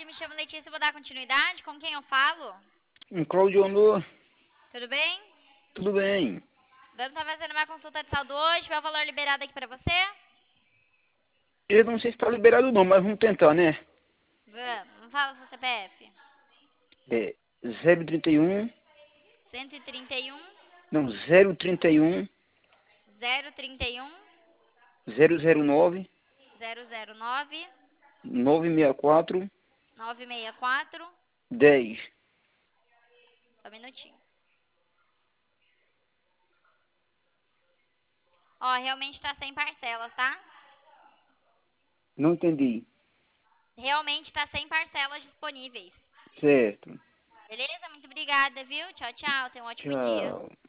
me chamo Letícia, vou dar continuidade. Com quem eu falo? Cláudio Honor, Tudo bem? tudo bem? Vamos estar fazendo uma consulta de saldo hoje. Qual é o valor liberado aqui pra você? Eu não sei se está liberado não, mas vamos tentar, né? Vamos, fala seu CPF. É 031, 131 não, 031 031 009 009 964 964. 10. Só um minutinho. Ó, realmente tá sem parcelas, tá? Não entendi. Realmente tá sem parcelas disponíveis. Certo. Beleza? Muito obrigada, viu? Tchau, tchau. Tenha um ótimo dia. Tchau.